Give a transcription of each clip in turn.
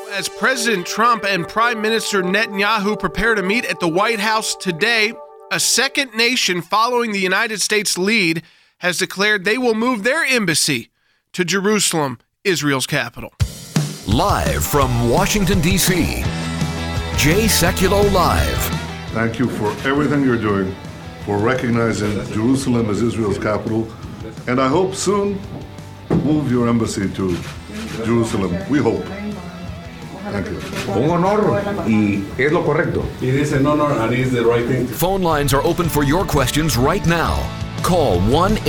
As President Trump and Prime Minister Netanyahu prepare to meet at the White House today, a second nation following the United States lead has declared they will move their embassy to Jerusalem, Israel's capital. Live from Washington, D.C., Jay Sekulow Live. Thank you for everything you're doing, for recognizing Jerusalem as Israel's capital, and I hope soon move your embassy to Jerusalem. We hope. Thank you. Un honor y es lo correcto. It is an honor and it is the right thing. Phone lines are open for your questions right now. Call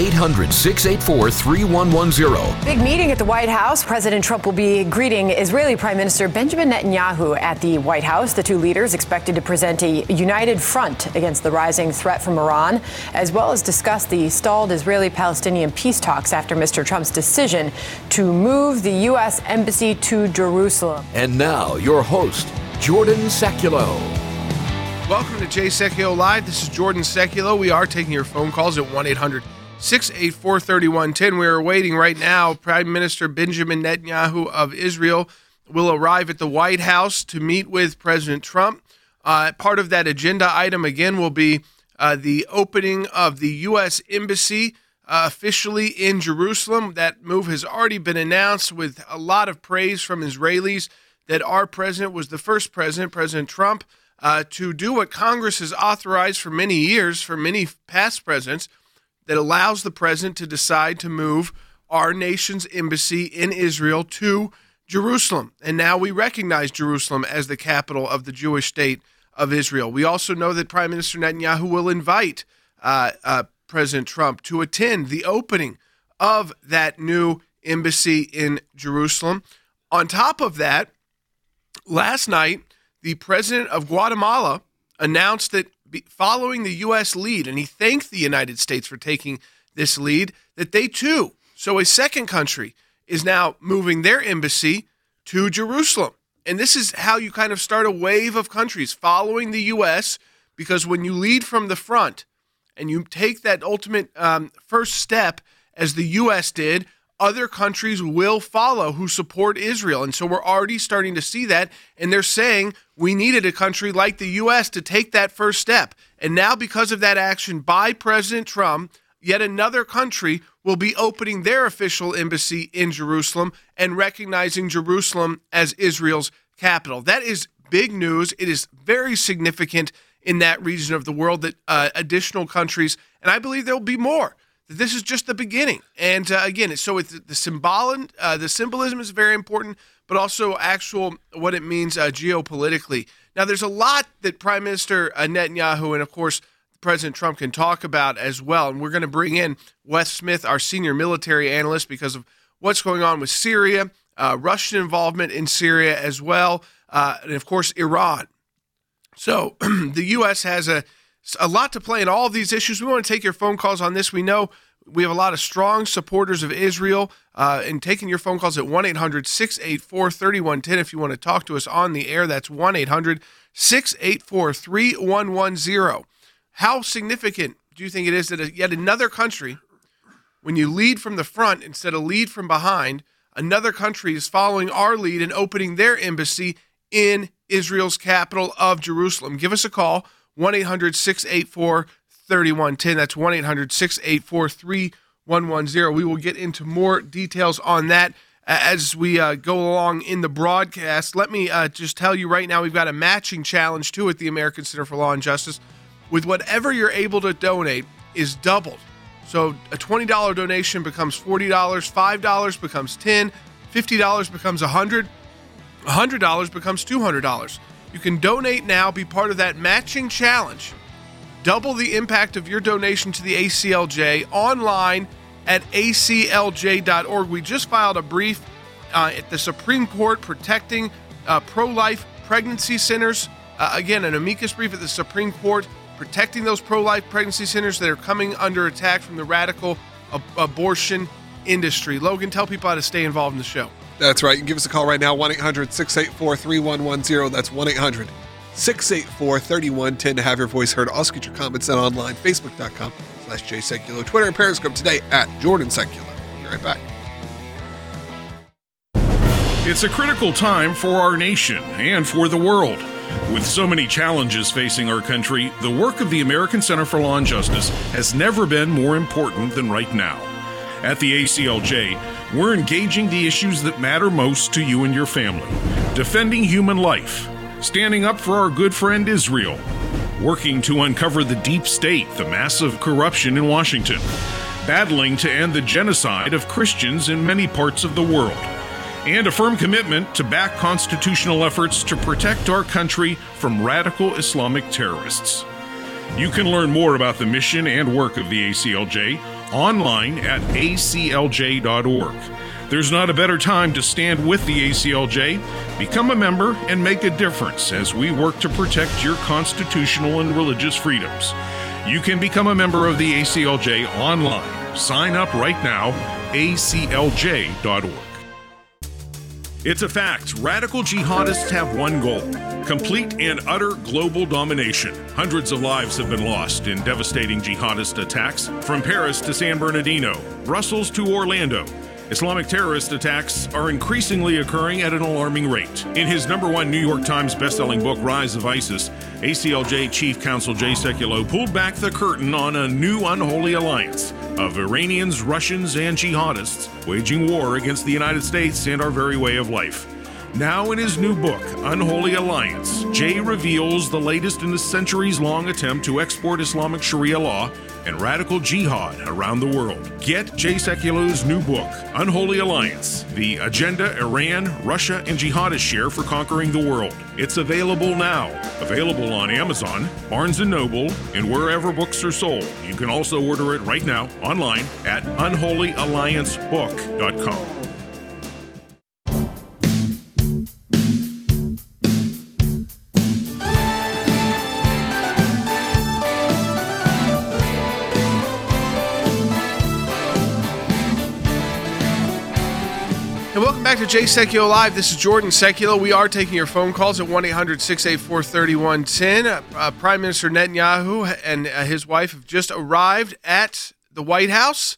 1-800-684-3110. Big meeting at the White House. President Trump will be greeting Israeli Prime Minister Benjamin Netanyahu at the White House. The two leaders expected to present a united front against the rising threat from Iran, as well as discuss the stalled Israeli-Palestinian peace talks after Mr. Trump's decision to move the U.S. Embassy to Jerusalem. And now, your host, Jordan Sekulow. Welcome to Jay Sekulow Live. This is Jordan Sekulow. We are taking your phone calls at 1-800-684-3110. We are waiting right now. Prime Minister Benjamin Netanyahu of Israel will arrive at the White House to meet with President Trump. Part of that agenda item, again, will be the opening of the U.S. Embassy officially in Jerusalem. That move has already been announced with a lot of praise from Israelis that our president was the first president, President Trump, to do what Congress has authorized for many years, for many past presidents, that allows the president to decide to move our nation's embassy in Israel to Jerusalem. And now we recognize Jerusalem as the capital of the Jewish state of Israel. We also know that Prime Minister Netanyahu will invite President Trump to attend the opening of that new embassy in Jerusalem. On top of that, last night, the president of Guatemala announced that following the U.S. lead, and he thanked the United States for taking this lead, that they too, so a second country, is now moving their embassy to Jerusalem. And this is how you kind of start a wave of countries following the U.S., because when you lead from the front and you take that ultimate first step, as the U.S. did, other countries will follow who support Israel. And so we're already starting to see that. And they're saying we needed a country like the U.S. to take that first step. And now, because of that action by President Trump, yet another country will be opening their official embassy in Jerusalem and recognizing Jerusalem as Israel's capital. That is big news. It is very significant in that region of the world that additional countries, and I believe there will be more. This is just the beginning. And again, so it's the symbolism is very important, but also what it means geopolitically. Now, there's a lot that Prime Minister Netanyahu and, of course, President Trump can talk about as well. And we're going to bring in Wes Smith, our senior military analyst, because of what's going on with Syria, Russian involvement in Syria as well, and, of course, Iran. So the U.S. has a lot to play in all of these issues. We want to take your phone calls on this. We know we have a lot of strong supporters of Israel, and taking your phone calls at 1-800-684-3110 if you want to talk to us on the air. That's 1-800-684-3110. How significant do you think it is that yet another country, when you lead from the front instead of lead from behind, another country is following our lead and opening their embassy in Israel's capital of Jerusalem? Give us a call. 1-800-684-3110. That's 1-800-684-3110. We will get into more details on that as we go along in the broadcast. Let me just tell you right now, we've got a matching challenge too at the American Center for Law and Justice. With whatever you're able to donate is doubled. So a $20 donation becomes $40, $5 becomes $10, $50 becomes $100, $100 becomes $200. You can donate now, be part of that matching challenge. Double the impact of your donation to the ACLJ online at aclj.org. We just filed a brief at the Supreme Court protecting pro-life pregnancy centers. Again, an amicus brief at the Supreme Court protecting those pro-life pregnancy centers that are coming under attack from the radical abortion industry. Logan, tell people how to stay involved in the show. That's right. You can give us a call right now, 1-800-684-3110. That's 1-800-684-3110 to have your voice heard. Also get your comments sent online, facebook.com/Jay Sekulow, Twitter and Periscope today at Jordan Sekulow. Be right back. It's a critical time for our nation and for the world. With so many challenges facing our country, the work of the American Center for Law and Justice has never been more important than right now. At the ACLJ, we're engaging the issues that matter most to you and your family, defending human life, standing up for our good friend Israel, working to uncover the deep state, the massive corruption in Washington, battling to end the genocide of Christians in many parts of the world, and a firm commitment to back constitutional efforts to protect our country from radical Islamic terrorists. You can learn more about the mission and work of the ACLJ online at aclj.org. There's not a better time to stand with the ACLJ. Become a member and make a difference as we work to protect your constitutional and religious freedoms. You can become a member of the ACLJ online. Sign up right now, aclj.org. It's a fact. Radical jihadists have one goal: complete and utter global domination. Hundreds of lives have been lost in devastating jihadist attacks, from Paris to San Bernardino, Brussels to Orlando. Islamic terrorist attacks are increasingly occurring at an alarming rate. In his #1 New York Times bestselling book, Rise of ISIS, ACLJ Chief Counsel Jay Sekulow pulled back the curtain on a new unholy alliance of Iranians, Russians, and jihadists waging war against the United States and our very way of life. Now in his new book, Unholy Alliance, Jay reveals the latest in a centuries-long attempt to export Islamic Sharia law and radical jihad around the world. Get Jay Sekulow's new book, Unholy Alliance, The Agenda Iran, Russia, and Jihadists Share for Conquering the World. It's available now. Available on Amazon, Barnes & Noble, and wherever books are sold. You can also order it right now online at unholyalliancebook.com. Welcome back to Jay Sekulow Live. This is Jordan Sekulow. We are taking your phone calls at 1-800-684-3110. Prime Minister Netanyahu and his wife have just arrived at the White House.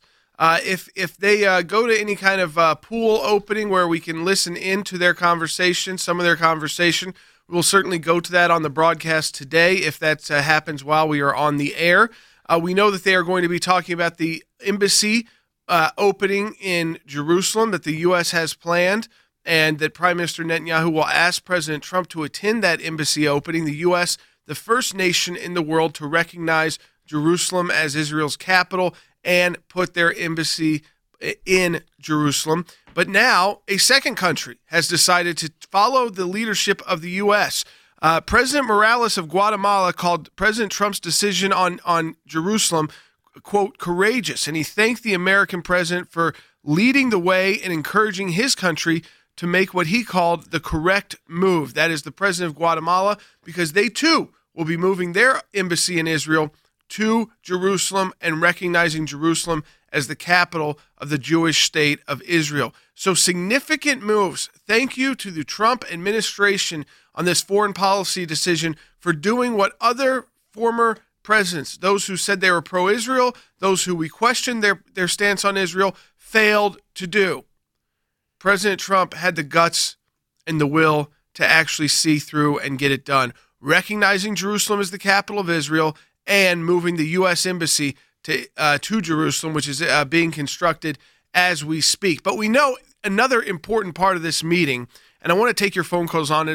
If they go to any kind of pool opening where we can listen into their conversation, some of their conversation, we'll certainly go to that on the broadcast today if that happens while we are on the air. We know that they are going to be talking about the embassy opening in Jerusalem that the U.S. has planned, and that Prime Minister Netanyahu will ask President Trump to attend that embassy opening. The U.S., the first nation in the world to recognize Jerusalem as Israel's capital and put their embassy in Jerusalem. But now a second country has decided to follow the leadership of the U.S. President Morales of Guatemala called President Trump's decision on Jerusalem, quote, courageous, and he thanked the American president for leading the way and encouraging his country to make what he called the correct move. That is the president of Guatemala, because they too will be moving their embassy in Israel to Jerusalem and recognizing Jerusalem as the capital of the Jewish state of Israel. So significant moves. Thank you to the Trump administration on this foreign policy decision for doing what other former presidents, those who said they were pro-Israel, those who we questioned their stance on Israel, failed to do. President Trump had the guts and the will to actually see through and get it done, recognizing Jerusalem as the capital of Israel and moving the U.S. embassy to Jerusalem, which is being constructed as we speak. But we know another important part of this meeting, and I want to take your phone calls on it,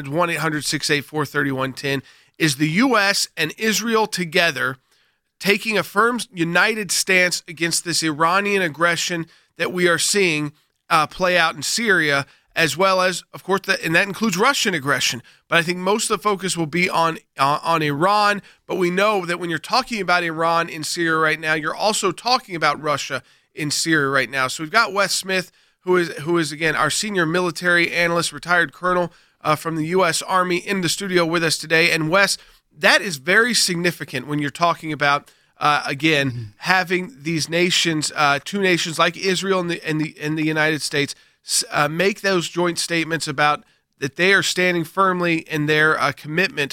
1-800-684-3110, is the U.S. and Israel together taking a firm, united stance against this Iranian aggression that we are seeing play out in Syria, as well as, of course, and that includes Russian aggression. But I think most of the focus will be on Iran. But we know that when you're talking about Iran in Syria right now, you're also talking about Russia in Syria right now. So we've got Wes Smith, who is again, our senior military analyst, retired colonel, from the U.S. Army, in the studio with us today. And Wes, that is very significant when you're talking about, having these nations, two nations like Israel and the United States, make those joint statements about that they are standing firmly in their commitment,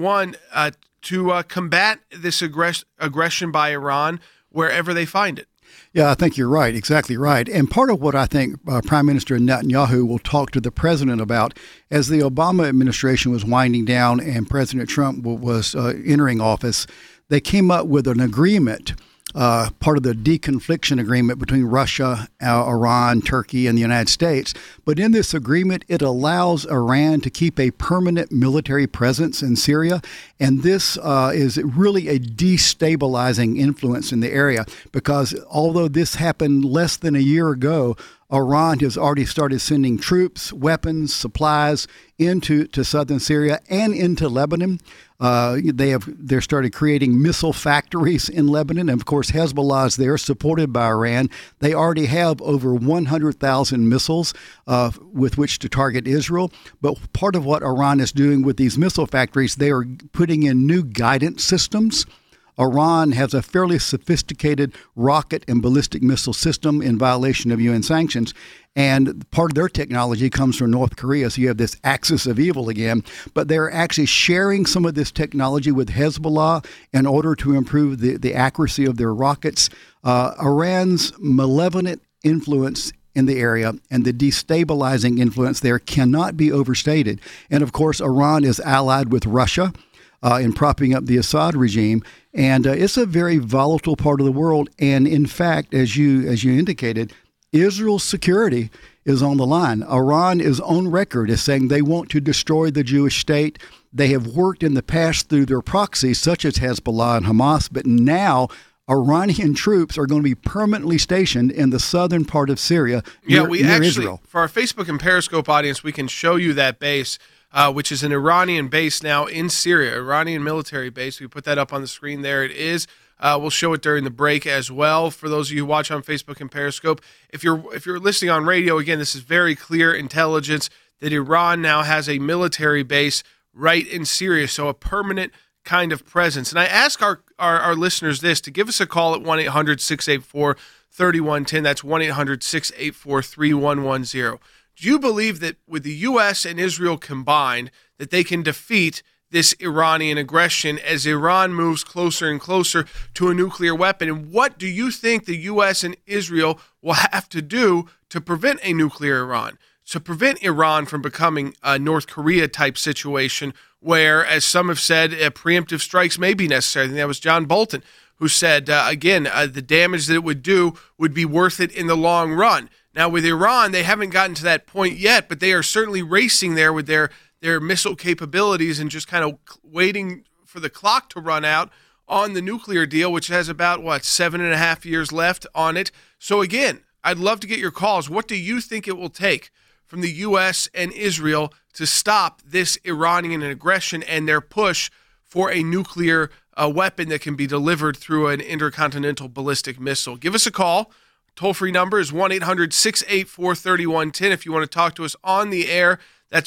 to combat this aggression by Iran wherever they find it. Yeah, I think you're right. Exactly right. And part of what I think Prime Minister Netanyahu will talk to the president about as the Obama administration was winding down and President Trump was entering office, they came up with an agreement, part of the deconfliction agreement between Russia, Iran, Turkey, and the United States. But in this agreement, it allows Iran to keep a permanent military presence in Syria. And this is really a destabilizing influence in the area because although this happened less than a year ago, Iran has already started sending troops, weapons, supplies into southern Syria and into Lebanon. They're started creating missile factories in Lebanon. And of course, Hezbollah is there, supported by Iran. They already have over 100,000 missiles with which to target Israel. But part of what Iran is doing with these missile factories, they are putting in new guidance systems. Iran has a fairly sophisticated rocket and ballistic missile system in violation of UN sanctions. And part of their technology comes from North Korea. So you have this axis of evil again. But they're actually sharing some of this technology with Hezbollah in order to improve the accuracy of their rockets. Iran's malevolent influence in the area and the destabilizing influence there cannot be overstated. And of course, Iran is allied with Russia in propping up the Assad regime. And it's a very volatile part of the world. And in fact, as you indicated, Israel's security is on the line. Iran is on record as saying they want to destroy the Jewish state. They have worked in the past through their proxies, such as Hezbollah and Hamas, but now Iranian troops are going to be permanently stationed in the southern part of Syria near Israel. For our Facebook and Periscope audience, we can show you that base, which is an Iranian base now in Syria, Iranian military base. We put that up on the screen there. It is. We'll show it during the break as well. For those of you who watch on Facebook and Periscope, if you're listening on radio, again, this is very clear intelligence that Iran now has a military base right in Syria, so a permanent kind of presence. And I ask our listeners this, to give us a call at 1-800-684-3110. That's 1-800-684-3110. Do you believe that with the U.S. and Israel combined, that they can defeat this Iranian aggression as Iran moves closer and closer to a nuclear weapon? And what do you think the U.S. and Israel will have to do to prevent a nuclear Iran, to prevent Iran from becoming a North Korea-type situation where, as some have said, preemptive strikes may be necessary? I think that was John Bolton who said, the damage that it would do would be worth it in the long run. Now, with Iran, they haven't gotten to that point yet, but they are certainly racing there with their missile capabilities and just kind of waiting for the clock to run out on the nuclear deal, which has about, 7.5 years left on it. So again, I'd love to get your calls. What do you think it will take from the U.S. and Israel to stop this Iranian aggression and their push for a nuclear weapon that can be delivered through an intercontinental ballistic missile? Give us a call. Toll-free number is 1-800-684-3110. If you want to talk to us on the air, that's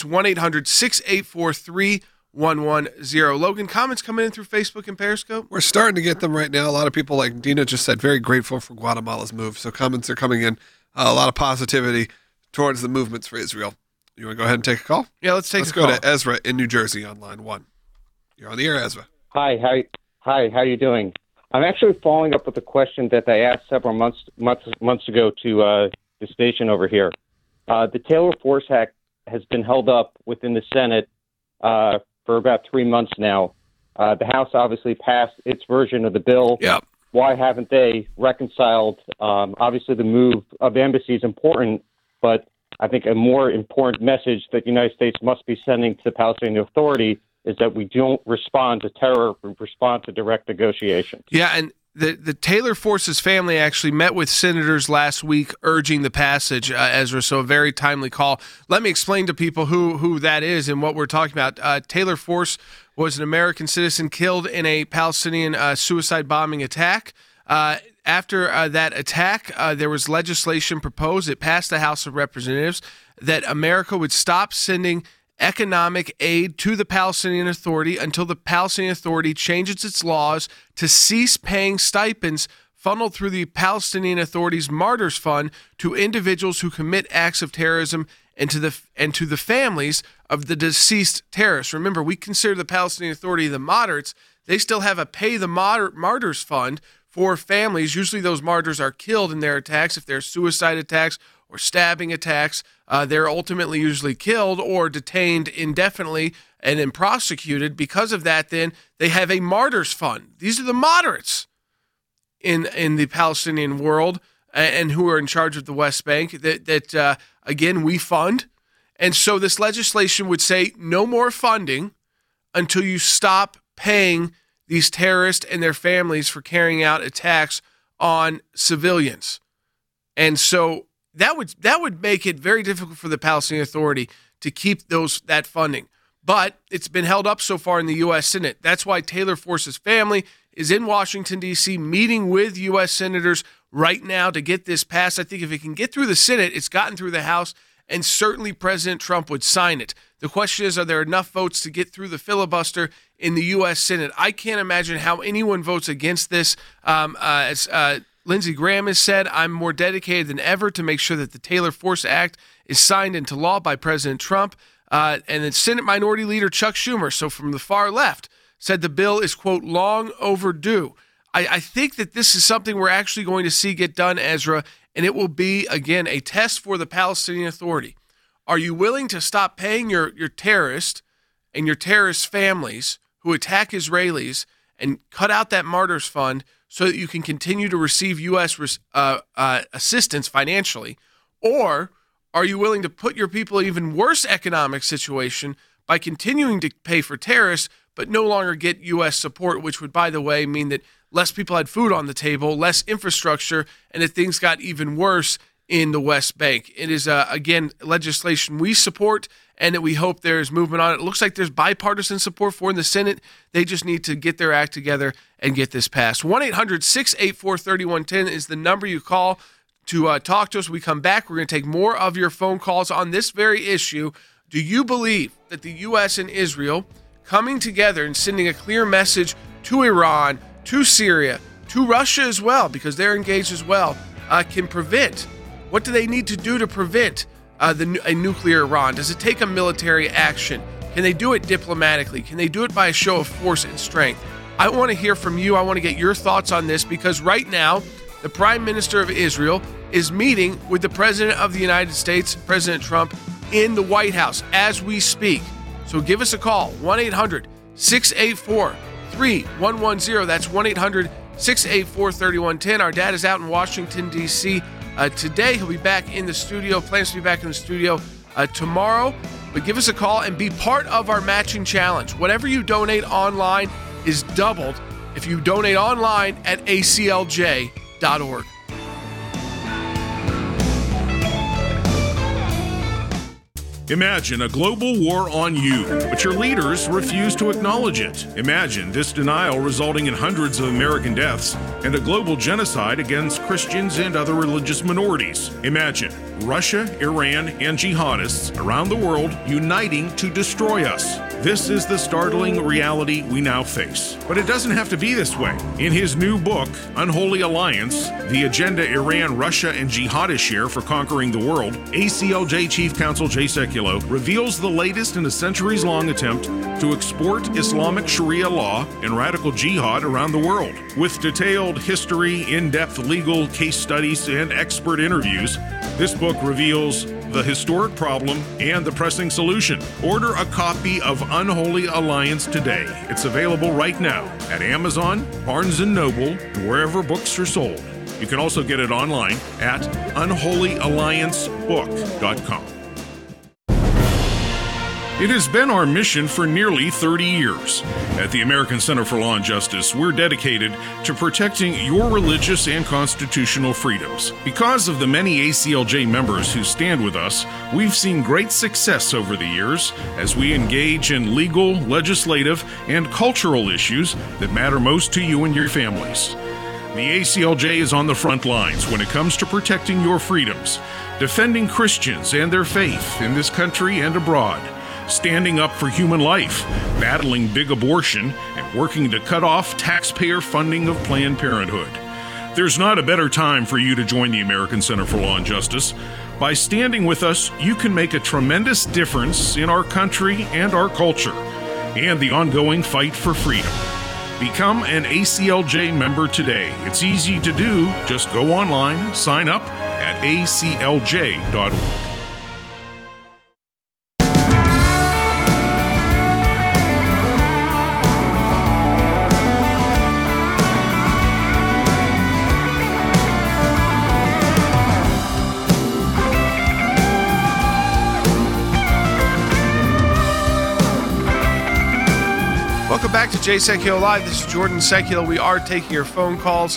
1-800-684-3110. Logan, comments coming in through Facebook and Periscope? We're starting to get them right now. A lot of people, like Dina just said, very grateful for Guatemala's move. So comments are coming in. A lot of positivity towards the movements for Israel. You want to go ahead and take a call? Yeah, let's go to Ezra in New Jersey on line 1. You're on the air, Ezra. Hi, how are you doing? I'm actually following up with a question that I asked several months ago to the station over here. The Taylor Force Act has been held up within the Senate for about 3 months now. The House obviously passed its version of the bill. Yep. Why haven't they reconciled? Obviously, the move of the embassy is important, but I think a more important message that the United States must be sending to the Palestinian Authority is that we don't respond to terror, we respond to direct negotiations. Yeah, and the Taylor Force's family actually met with senators last week urging the passage, Ezra, so a very timely call. Let me explain to people who that is and what we're talking about. Taylor Force was an American citizen killed in a Palestinian suicide bombing attack. After that attack, there was legislation proposed. It passed the House of Representatives that America would stop sending economic aid to the Palestinian Authority until the Palestinian Authority changes its laws to cease paying stipends funneled through the Palestinian Authority's Martyrs Fund to individuals who commit acts of terrorism and to the families of the deceased terrorists. Remember, we consider the Palestinian Authority the moderates. They still have a Pay the Martyrs Fund for families. Usually those martyrs are killed in their attacks. If they're suicide attacks or stabbing attacks, they're ultimately usually killed or detained indefinitely and then prosecuted. Because of that, then they have a martyrs fund. These are the moderates in the Palestinian world and who are in charge of the West Bank that again, we fund. And so this legislation would say no more funding until you stop paying these terrorists and their families for carrying out attacks on civilians. And so that would make it very difficult for the Palestinian Authority to keep that funding. But it's been held up so far in the U.S. Senate. That's why Taylor Force's family is in Washington, D.C., meeting with U.S. senators right now to get this passed. I think if it can get through the Senate, it's gotten through the House, and certainly President Trump would sign it. The question is, are there enough votes to get through the filibuster in the U.S. Senate? I can't imagine how anyone votes against this. As Lindsey Graham has said, I'm more dedicated than ever to make sure that the Taylor Force Act is signed into law by President Trump. And then Senate Minority Leader Chuck Schumer, so from the far left, said the bill is, quote, long overdue. I think that this is something we're actually going to see get done, Ezra, and it will be, again, a test for the Palestinian Authority. Are you willing to stop paying your terrorists and your terrorist families who attack Israelis and cut out that martyrs fund so that you can continue to receive U.S. assistance financially? Or are you willing to put your people in an even worse economic situation by continuing to pay for terrorists but no longer get U.S. support, which would, by the way, mean that less people had food on the table, less infrastructure, and that things got even worse in the West Bank? It is, again, legislation we support and that we hope there is movement on. It looks like there's bipartisan support for in the Senate. They just need to get their act together and get this passed. 1-800-684-3110 is the number you call to talk to us. When we come back, we're going to take more of your phone calls on this very issue. Do you believe that the U.S. and Israel coming together and sending a clear message to Iran, to Syria, to Russia as well, because they're engaged as well, can prevent? What do they need to do to prevent a nuclear Iran? Does it take a military action? Can they do it diplomatically? Can they do it by a show of force and strength? I want to hear from you. I want to get your thoughts on this, because right now, the Prime Minister of Israel is meeting with the President of the United States, President Trump, in the White House as we speak. So give us a call, 1-800-684-3110. That's 1-800-684-3110. Our dad is out in Washington, D.C. Today. He'll be back in the studio, plans to be back in the studio tomorrow. But give us a call and be part of our matching challenge. Whatever you donate online is doubled if you donate online at aclj.org. Imagine a global war on you, but your leaders refuse to acknowledge it. Imagine this denial resulting in hundreds of American deaths and a global genocide against Christians and other religious minorities. Imagine Russia, Iran, and jihadists around the world uniting to destroy us. This is the startling reality we now face. But it doesn't have to be this way. In his new book, Unholy Alliance, The Agenda Iran, Russia, and Jihadists Share for Conquering the World, ACLJ Chief Counsel Jay Sekulow reveals the latest in a centuries-long attempt to export Islamic Sharia law and radical jihad around the world. With detailed history, in-depth legal case studies, and expert interviews, this book reveals the historic problem and the pressing solution. Order a copy of Unholy Alliance today. It's available right now at Amazon, Barnes & Noble, and wherever books are sold. You can also get it online at unholyalliancebook.com. It has been our mission for nearly 30 years. At the American Center for Law and Justice, we're dedicated to protecting your religious and constitutional freedoms. Because of the many ACLJ members who stand with us, we've seen great success over the years as we engage in legal, legislative, and cultural issues that matter most to you and your families. The ACLJ is on the front lines when it comes to protecting your freedoms, defending Christians and their faith in this country and abroad, standing up for human life, battling big abortion, and working to cut off taxpayer funding of Planned Parenthood. There's not a better time for you to join the American Center for Law and Justice. By standing with us, you can make a tremendous difference in our country and our culture, and the ongoing fight for freedom. Become an ACLJ member today. It's easy to do. Just go online, sign up at aclj.org. Welcome back to Jay Sekulow Live. This is Jordan Sekulow. We are taking your phone calls,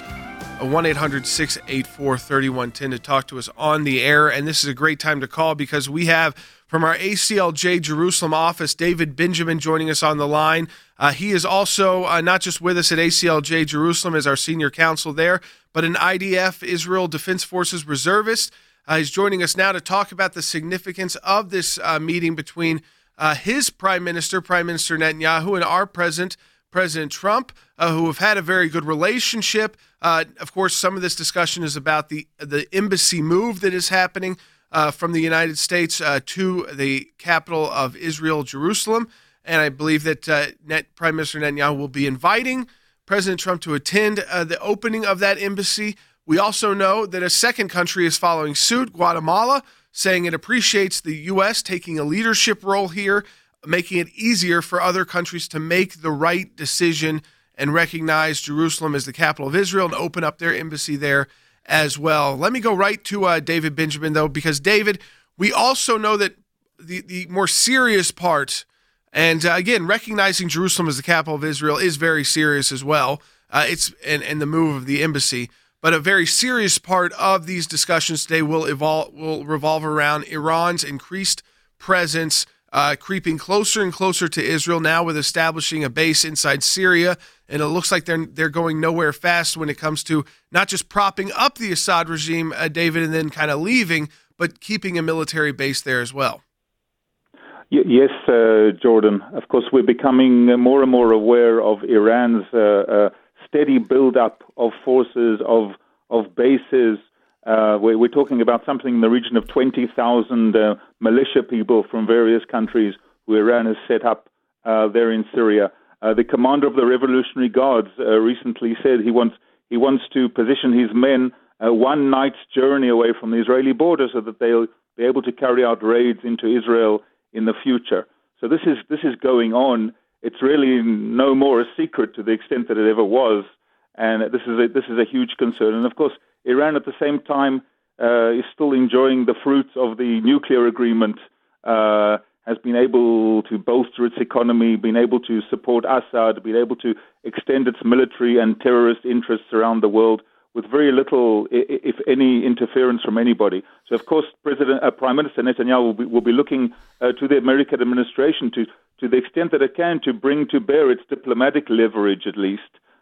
1-800-684-3110 to talk to us on the air. And this is a great time to call because we have from our ACLJ Jerusalem office, David Benjamin joining us on the line. He is also not just with us at ACLJ Jerusalem as our senior counsel there, but an IDF Israel Defense Forces reservist. He's joining us now to talk about the significance of this meeting between his prime minister Netanyahu, and our president Trump, who have had a very good relationship. Of course, some of this discussion is about the embassy move that is happening from the United States to the capital of Israel, Jerusalem. And I believe that Prime Minister Netanyahu will be inviting President Trump to attend the opening of that embassy. We also know that a second country is following suit, Guatemala, saying it appreciates the U.S. taking a leadership role here, making it easier for other countries to make the right decision and recognize Jerusalem as the capital of Israel and open up their embassy there as well. Let me go right to David Benjamin, though, because, David, we also know that the more serious part, and again, recognizing Jerusalem as the capital of Israel is very serious as well, and the move of the embassy. But a very serious part of these discussions today will revolve around Iran's increased presence, creeping closer and closer to Israel, now with establishing a base inside Syria. And it looks like they're going nowhere fast when it comes to not just propping up the Assad regime, David, and then kind of leaving, but keeping a military base there as well. Yes, Jordan. Of course, we're becoming more and more aware of Iran's steady build-up of forces, of bases. We're talking about something in the region of 20,000 militia people from various countries who Iran has set up there in Syria. The commander of the Revolutionary Guards recently said he wants to position his men one night's journey away from the Israeli border so that they'll be able to carry out raids into Israel in the future. So this is going on. It's really no more a secret to the extent that it ever was, and this is a huge concern. And of course, Iran at the same time is still enjoying the fruits of the nuclear agreement, has been able to bolster its economy, been able to support Assad, been able to extend its military and terrorist interests around the world with very little, if any, interference from anybody. So, of course, Prime Minister Netanyahu will be looking to the American administration to the extent that it can, to bring to bear its diplomatic leverage, at least,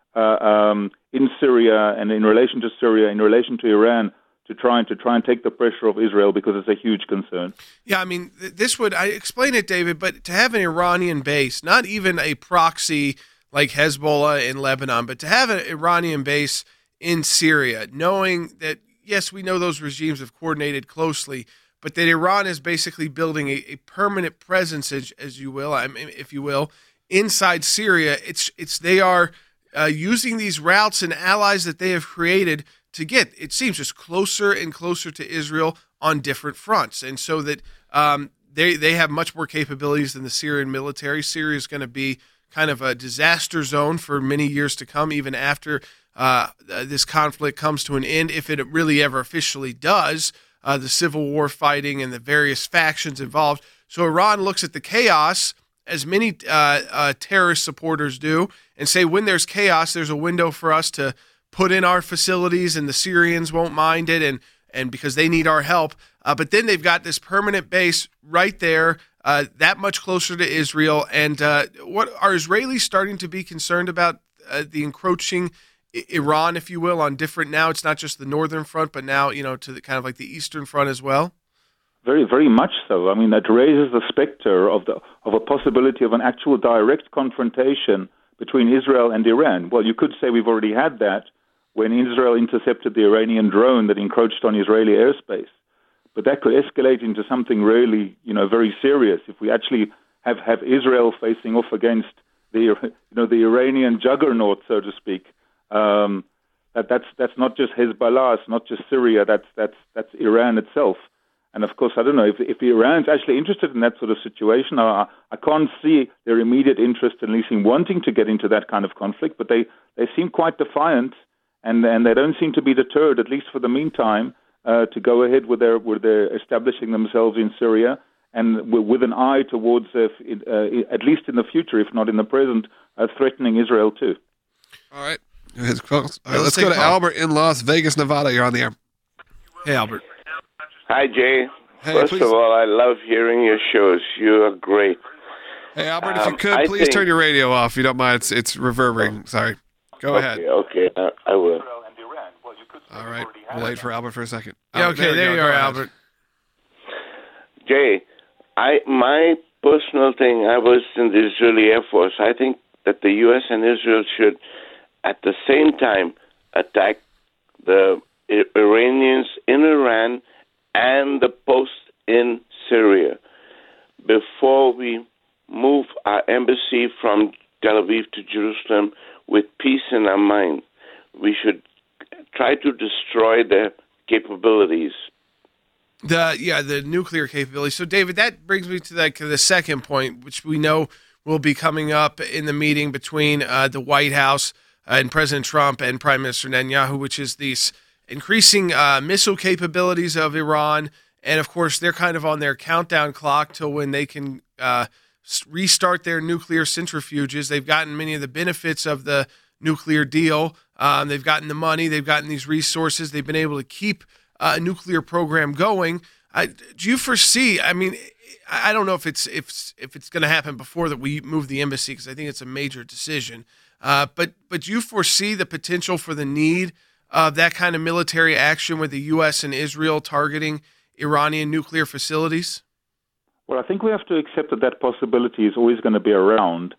in Syria and in relation to Syria, in relation to Iran, to try and take the pressure off Israel, because it's a huge concern. Yeah, I mean, I explain it, David, but to have an Iranian base, not even a proxy like Hezbollah in Lebanon, but to have an Iranian base in Syria, knowing that, yes, we know those regimes have coordinated closely, but that Iran is basically building a permanent presence, as you will, if you will, inside Syria. They are using these routes and allies that they have created to get, it seems, just closer and closer to Israel on different fronts, and so that they have much more capabilities than the Syrian military. Syria is going to be kind of a disaster zone for many years to come, even after this conflict comes to an end, if it really ever officially does. The civil war fighting and the various factions involved. So Iran looks at the chaos, as many terrorist supporters do, and say, when there's chaos, there's a window for us to put in our facilities, and the Syrians won't mind it, and because they need our help. But then they've got this permanent base right there, that much closer to Israel. And what are Israelis starting to be concerned about the encroaching Iran, if you will, on different, now it's not just the northern front, but now, to the kind of like the eastern front as well? Very, very much so. I mean, that raises the specter of a possibility of an actual direct confrontation between Israel and Iran. Well, you could say we've already had that when Israel intercepted the Iranian drone that encroached on Israeli airspace. But that could escalate into something really, very serious if we actually have Israel facing off against the Iranian juggernaut, so to speak. That's not just Hezbollah, it's not just Syria. That's Iran itself. And of course, I don't know if Iran's actually interested in that sort of situation. I can't see their immediate interest, at least in wanting to get into that kind of conflict. But they seem quite defiant, and they don't seem to be deterred, at least for the meantime, to go ahead with their establishing themselves in Syria, and with an eye towards, at least in the future, if not in the present, threatening Israel too. All right. Let's go to Albert in Las Vegas, Nevada. You're on the air. Hey, Albert. Hi, Jay. Hey, First please. of all, I love hearing your shows. You are great. Hey, Albert, if you could, please turn your radio off. If you don't mind, it's reverberating. Sorry. Go ahead. Okay, I will. All right. We'll wait for Albert for a second. Yeah, okay, there you are, Albert. Jay, my personal thing, I was in the Israeli Air Force. I think that the U.S. and Israel should, at the same time, attack the Iranians in Iran and the post in Syria before we move our embassy from Tel Aviv to Jerusalem with peace in our mind. We should try to destroy their capabilities. The nuclear capability. So, David, that brings me to the second point, which we know will be coming up in the meeting between the White House and President Trump and Prime Minister Netanyahu, which is these increasing missile capabilities of Iran. And, of course, they're kind of on their countdown clock till when they can restart their nuclear centrifuges. They've gotten many of the benefits of the nuclear deal. They've gotten the money. They've gotten these resources. They've been able to keep a nuclear program going. Do you foresee, I mean, I don't know if it's going to happen before that we move the embassy, because I think it's a major decision. But do you foresee the potential for the need of that kind of military action with the U.S. and Israel targeting Iranian nuclear facilities? Well, I think we have to accept that possibility is always going to be around.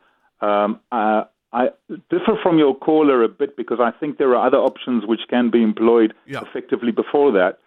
I differ from your caller a bit, because I think there are other options which can be employed effectively before that.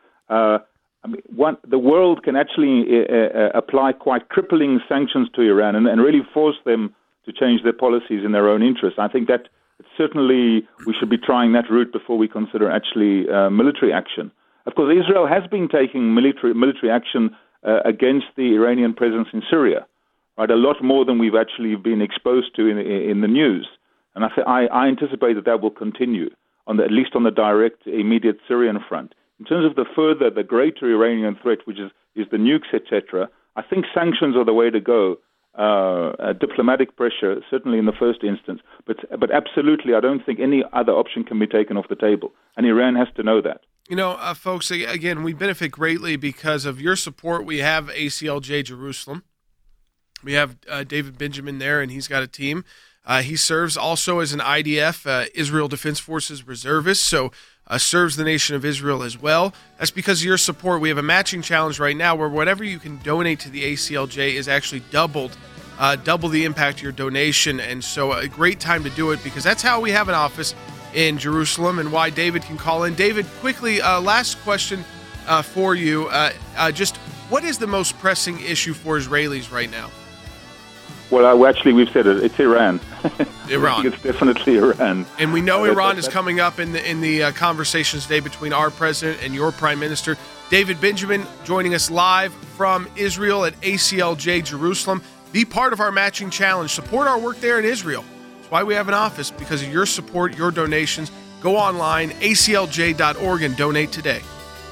The world can actually apply quite crippling sanctions to Iran and really force them to change their policies in their own interest. I think that certainly we should be trying that route before we consider actually military action. Of course, Israel has been taking military action against the Iranian presence in Syria, right? A lot more than we've actually been exposed to in the news. And I anticipate that will continue, at least on the direct, immediate Syrian front. In terms of the greater Iranian threat, which is the nukes, etc., I think sanctions are the way to go. Diplomatic pressure, certainly in the first instance, but absolutely, I don't think any other option can be taken off the table, and Iran has to know that. You know, folks, again, we benefit greatly because of your support. We have ACLJ Jerusalem. We have David Benjamin there, and he's got a team. He serves also as an IDF, Israel Defense Forces reservist, so serves the nation of Israel as well. That's because of your support. We have a matching challenge right now where whatever you can donate to the ACLJ is actually double the impact of your donation. And so a great time to do it, because that's how we have an office in Jerusalem and why David can call in. David, quickly, last question for you. Just what is the most pressing issue for Israelis right now? Well, actually, we've said it. It's Iran. Iran. It's definitely Iran. And we know Iran is coming up in the conversations today between our president and your prime minister. David Benjamin joining us live from Israel at ACLJ Jerusalem. Be part of our matching challenge. Support our work there in Israel. That's why we have an office, because of your support, your donations. Go online, aclj.org, and donate today.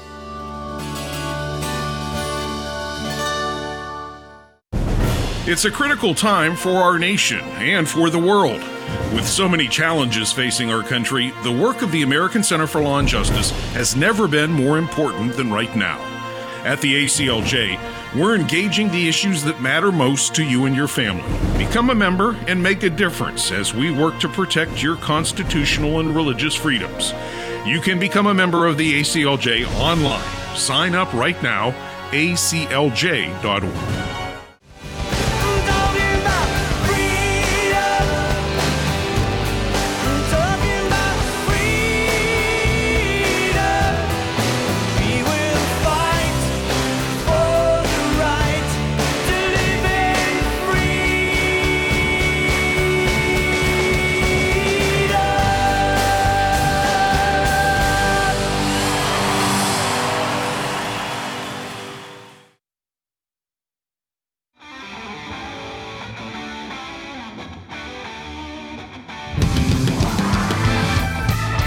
It's a critical time for our nation and for the world. With so many challenges facing our country, the work of the American Center for Law and Justice has never been more important than right now. At the ACLJ, we're engaging the issues that matter most to you and your family. Become a member and make a difference as we work to protect your constitutional and religious freedoms. You can become a member of the ACLJ online. Sign up right now, aclj.org.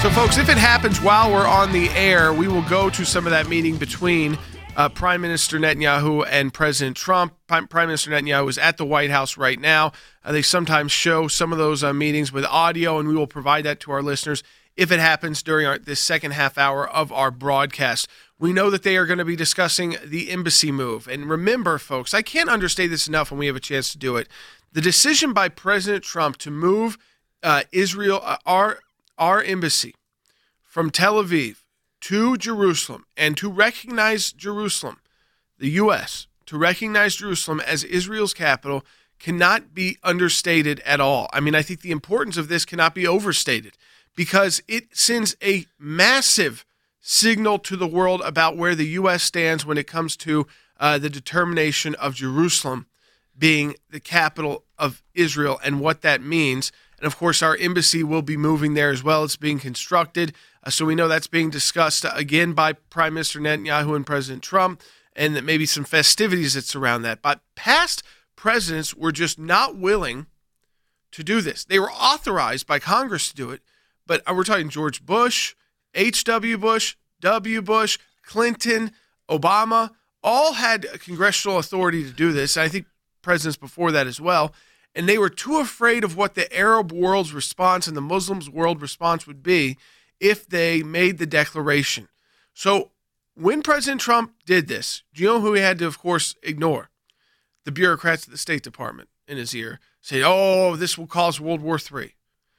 So, folks, if it happens while we're on the air, we will go to some of that meeting between Prime Minister Netanyahu and President Trump. Prime Minister Netanyahu is at the White House right now. They sometimes show some of those meetings with audio, and we will provide that to our listeners if it happens during this second half hour of our broadcast. We know that they are going to be discussing the embassy move. And remember, folks, I can't understate this enough when we have a chance to do it. The decision by President Trump to move Israel, our embassy from Tel Aviv to Jerusalem, and to recognize Jerusalem, the U.S., to recognize Jerusalem as Israel's capital cannot be understated at all. I mean, I think the importance of this cannot be overstated because it sends a massive signal to the world about where the U.S. stands when it comes to the determination of Jerusalem being the capital of Israel and what that means. And, of course, our embassy will be moving there as well. It's being constructed. So we know that's being discussed again by Prime Minister Netanyahu and President Trump, and that maybe some festivities that surround that. But past presidents were just not willing to do this. They were authorized by Congress to do it, but we're talking George Bush, H.W. Bush, W. Bush, Clinton, Obama, all had congressional authority to do this. I think presidents before that as well. And they were too afraid of what the Arab world's response and the Muslims' world response would be if they made the declaration. So when President Trump did this, do you know who he had to, of course, ignore? The bureaucrats at the State Department in his ear, say, oh, this will cause World War III.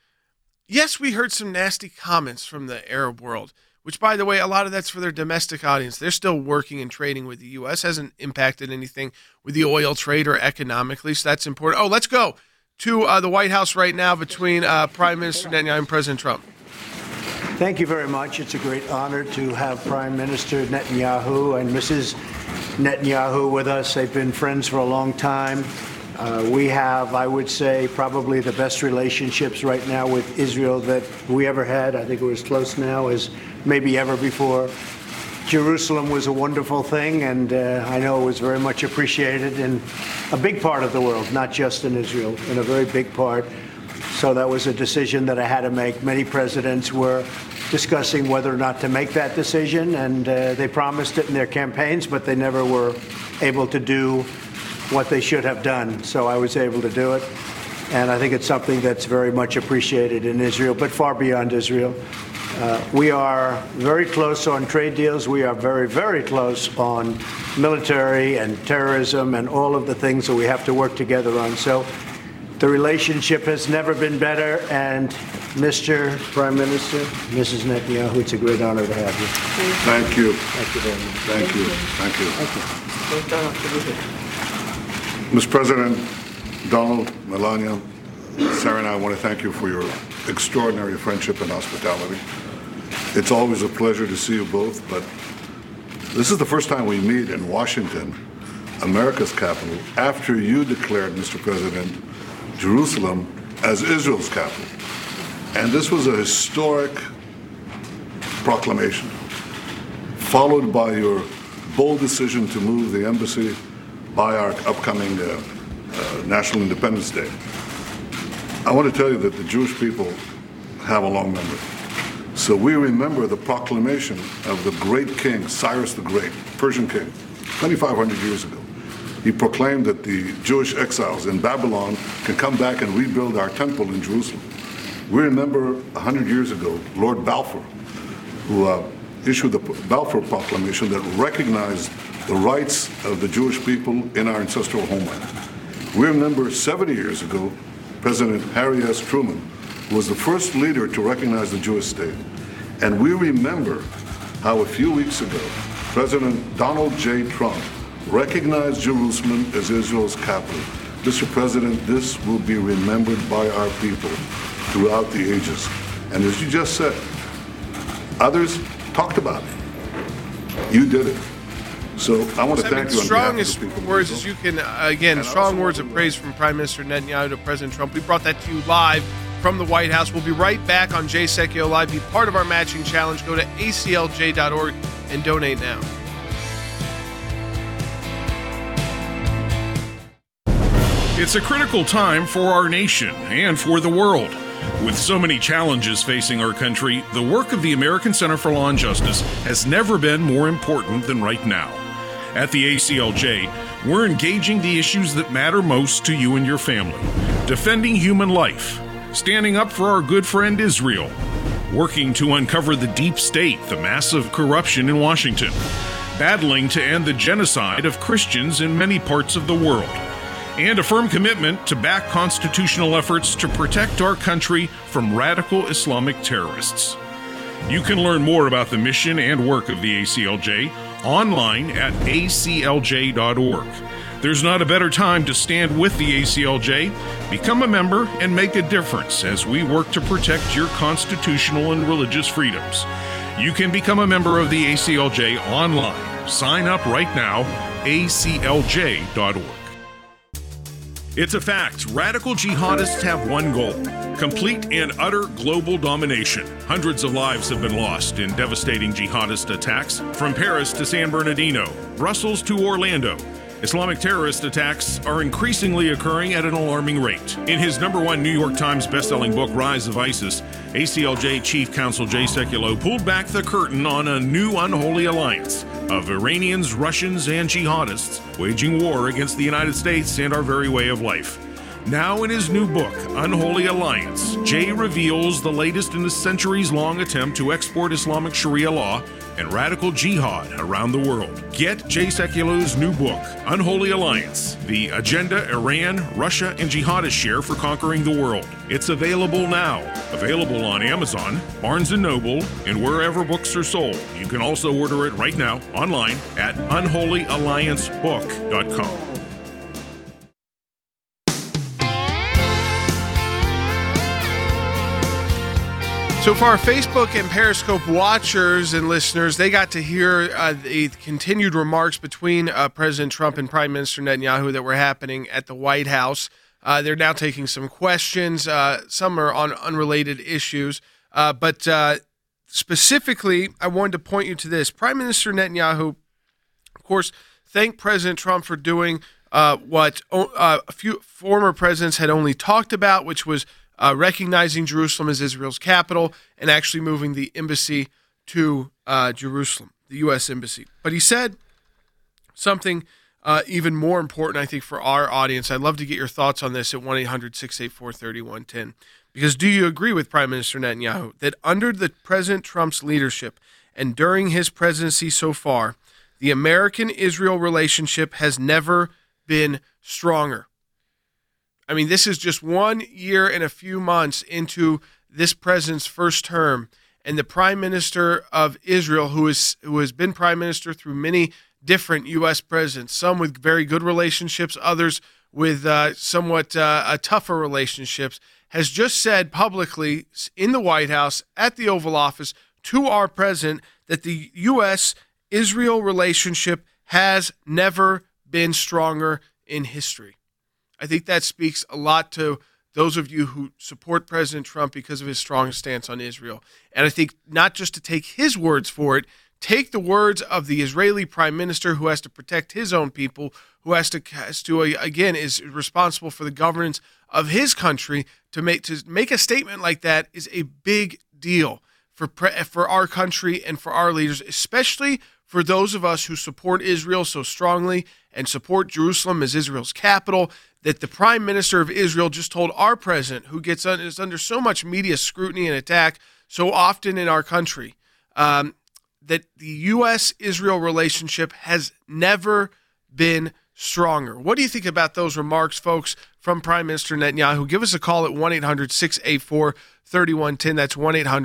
Yes, we heard some nasty comments from the Arab world, which, by the way, a lot of that's for their domestic audience. They're still working and trading with the U.S. Hasn't impacted anything with the oil trade or economically, so that's important. Oh, let's go to the White House right now between Prime Minister Netanyahu and President Trump. Thank you very much. It's a great honor to have Prime Minister Netanyahu and Mrs. Netanyahu with us. They've been friends for a long time. We have, I would say, probably the best relationships right now with Israel that we ever had. I think we're as close now as maybe ever before. Jerusalem was a wonderful thing, and I know it was very much appreciated in a big part of the world, not just in Israel, in a very big part. So that was a decision that I had to make. Many presidents were discussing whether or not to make that decision, and they promised it in their campaigns, but they never were able to do what they should have done. So I was able to do it, and I think it's something that's very much appreciated in Israel, but far beyond Israel. We are very close on trade deals. We are very, very close on military and terrorism and all of the things that we have to work together on. So the relationship has never been better. And Mr. Prime Minister, Mrs. Netanyahu, it's a great honor to have you. Thank you. Thank you very much. Thank you. Thank you. Thank you. Mr. President, Donald, Melania, Sarah and I want to thank you for your extraordinary friendship and hospitality. It's always a pleasure to see you both, but this is the first time we meet in Washington, America's capital, after you declared, Mr. President, Jerusalem as Israel's capital. And this was a historic proclamation, followed by your bold decision to move the embassy by our upcoming National Independence Day. I want to tell you that the Jewish people have a long memory. So we remember the proclamation of the great king, Cyrus the Great, Persian king, 2,500 years ago. He proclaimed that the Jewish exiles in Babylon can come back and rebuild our temple in Jerusalem. We remember 100 years ago, Lord Balfour, who issued the Balfour Proclamation that recognized the rights of the Jewish people in our ancestral homeland. We remember 70 years ago, President Harry S. Truman was the first leader to recognize the Jewish state. And we remember how a few weeks ago, President Donald J. Trump recognized Jerusalem as Israel's capital. Mr. President, this will be remembered by our people throughout the ages. And as you just said, others talked about it. You did it. So I want to thank you on behalf of the people. Strong words as you can, again, strong words of praise from Prime Minister Netanyahu to President Trump. We brought that to you live from the White House. We'll be right back on Jay Sekulow Live. Be part of our matching challenge. Go to aclj.org and donate now. It's a critical time for our nation and for the world. With so many challenges facing our country, the work of the American Center for Law and Justice has never been more important than right now. At the ACLJ, we're engaging the issues that matter most to you and your family, defending human life, standing up for our good friend Israel, working to uncover the deep state, the massive corruption in Washington, battling to end the genocide of Christians in many parts of the world, and a firm commitment to back constitutional efforts to protect our country from radical Islamic terrorists. You can learn more about the mission and work of the ACLJ online at aclj.org. There's not a better time to stand with the ACLJ. Become a member and make a difference as we work to protect your constitutional and religious freedoms. You can become a member of the ACLJ online. Sign up right now, aclj.org. It's a fact. Radical jihadists have one goal: complete and utter global domination. Hundreds of lives have been lost in devastating jihadist attacks, from Paris to San Bernardino, Brussels to Orlando. Islamic terrorist attacks are increasingly occurring at an alarming rate. In his #1 New York Times bestselling book, Rise of ISIS, ACLJ Chief Counsel Jay Sekulow pulled back the curtain on a new unholy alliance of Iranians, Russians, and jihadists waging war against the United States and our very way of life. Now in his new book, Unholy Alliance, Jay reveals the latest in a centuries-long attempt to export Islamic Sharia law and radical jihad around the world. Get Jay Sekulow's new book, Unholy Alliance, The Agenda Iran, Russia, and Jihadists Share for Conquering the World. It's available now. Available on Amazon, Barnes & Noble, and wherever books are sold. You can also order it right now online at unholyalliancebook.com. So for our Facebook and Periscope watchers and listeners, they got to hear the continued remarks between President Trump and Prime Minister Netanyahu that were happening at the White House. They're now taking some questions. Some are on unrelated issues. But specifically, I wanted to point you to this. Prime Minister Netanyahu, of course, thanked President Trump for doing what a few former presidents had only talked about, which was recognizing Jerusalem as Israel's capital and actually moving the embassy to Jerusalem, the U.S. embassy. But he said something even more important, I think, for our audience. I'd love to get your thoughts on this at 1-800-684-3110. Because do you agree with Prime Minister Netanyahu that under the President Trump's leadership and during his presidency so far, the American-Israel relationship has never been stronger? I mean, this is just 1 year and a few months into this president's first term, and the Prime Minister of Israel, who has been Prime Minister through many different U.S. presidents, some with very good relationships, others with somewhat tougher relationships, has just said publicly in the White House, at the Oval Office, to our president, that the U.S.-Israel relationship has never been stronger in history. I think that speaks a lot to those of you who support President Trump because of his strong stance on Israel. And I think not just to take his words for it, take the words of the Israeli prime minister who has to protect his own people, who has to again, is responsible for the governance of his country. To make a statement like that is a big deal for our country and for our leaders, especially for those of us who support Israel so strongly and support Jerusalem as Israel's capital, that the Prime Minister of Israel just told our president, who is under so much media scrutiny and attack so often in our country, that the U.S.-Israel relationship has never been stronger. What do you think about those remarks, folks, from Prime Minister Netanyahu? Give us a call at 1-800-684-3110. That's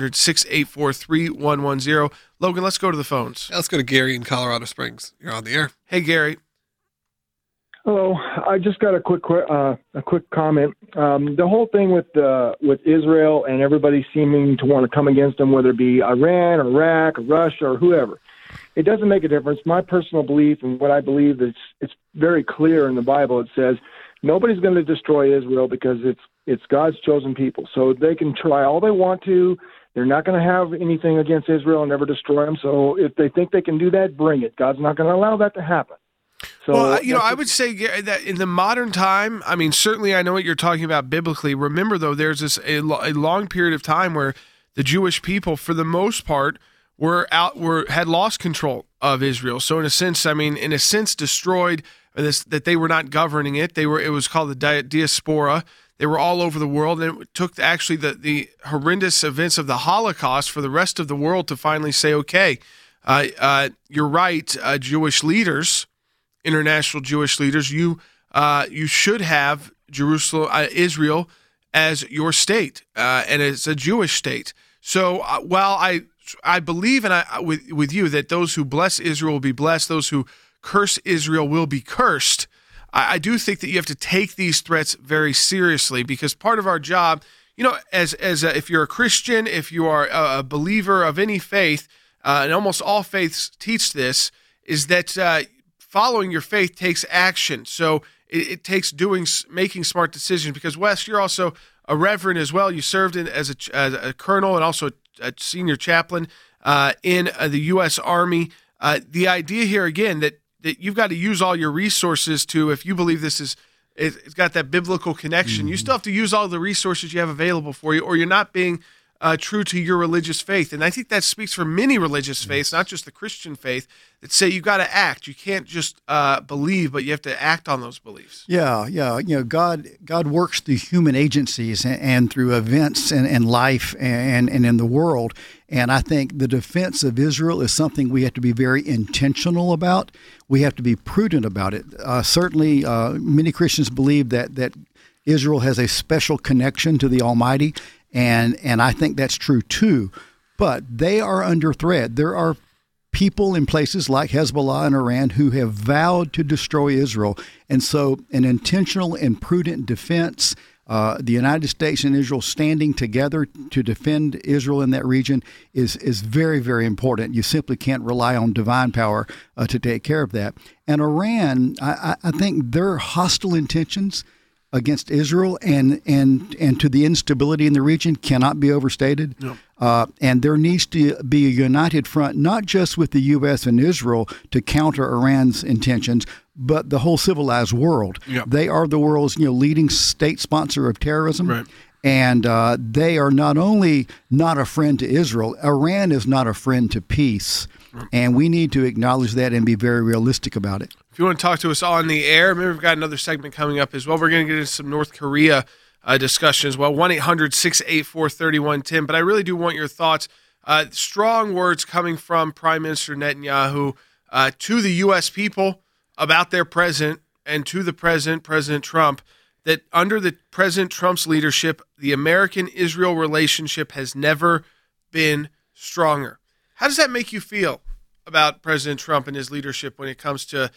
1-800-684-3110. Logan, let's go to the phones. Let's go to Gary in Colorado Springs. You're on the air. Hey, Gary. Hello. I just got a quick comment. The whole thing with Israel and everybody seeming to want to come against them, whether it be Iran, Iraq, or Russia, or whoever, it doesn't make a difference. My personal belief and what I believe is it's very clear in the Bible. It says nobody's going to destroy Israel because it's God's chosen people. So they can try all they want to. They're not going to have anything against Israel and never destroy them. So if they think they can do that, bring it. God's not going to allow that to happen. So, well, I would say that in the modern time, I mean, certainly I know what you're talking about biblically. Remember, though, there's a long period of time where the Jewish people, for the most part, had lost control of Israel. So in a sense, destroyed this, that they were not governing it. It was called the diaspora. They were all over the world, and it took actually the horrendous events of the Holocaust for the rest of the world to finally say, okay, you're right, Jewish leaders, international Jewish leaders, you should have Israel as your state, and it's a Jewish state. So while I believe with you that those who bless Israel will be blessed, those who curse Israel will be cursed, I do think that you have to take these threats very seriously, because part of our job, if you're a Christian, if you are a believer of any faith, and almost all faiths teach this, is that following your faith takes action. So it takes making smart decisions. Because Wes, you're also a reverend as well. You served as a colonel and also a senior chaplain in the U.S. Army. The idea here again that you've got to use all your resources to, if you believe it's got that biblical connection, you still have to use all the resources you have available for you, or you're not being true to your religious faith. And I think that speaks for many religious faiths, not just the Christian faith, that say you got to act. You can't just believe, but you have to act on those beliefs. Yeah. God works through human agencies and through events and life and in the world. And I think the defense of Israel is something we have to be very intentional about. We have to be prudent about it. Certainly, many Christians believe that Israel has a special connection to the Almighty, and I think that's true too. But they are under threat. There are people in places like Hezbollah and Iran who have vowed to destroy Israel. And so an intentional and prudent defense, the United States and Israel standing together to defend Israel in that region is very, very important. You simply can't rely on divine power to take care of that. And Iran, I think their hostile intentions against Israel and to the instability in the region cannot be overstated. No. And there needs to be a united front, not just with the U.S. and Israel to counter Iran's intentions, but the whole civilized world. Yep. They are the world's leading state sponsor of terrorism. Right. And they are not only not a friend to Israel, Iran is not a friend to peace. Right. And we need to acknowledge that and be very realistic about it. If you want to talk to us on the air, maybe we've got another segment coming up as well. We're going to get into some North Korea discussion as well, 1-800-684-3110. But I really do want your thoughts. Strong words coming from Prime Minister Netanyahu to the U.S. people about their president, and to the president, President Trump, that under the President Trump's leadership, the American-Israel relationship has never been stronger. How does that make you feel about President Trump and his leadership when it comes to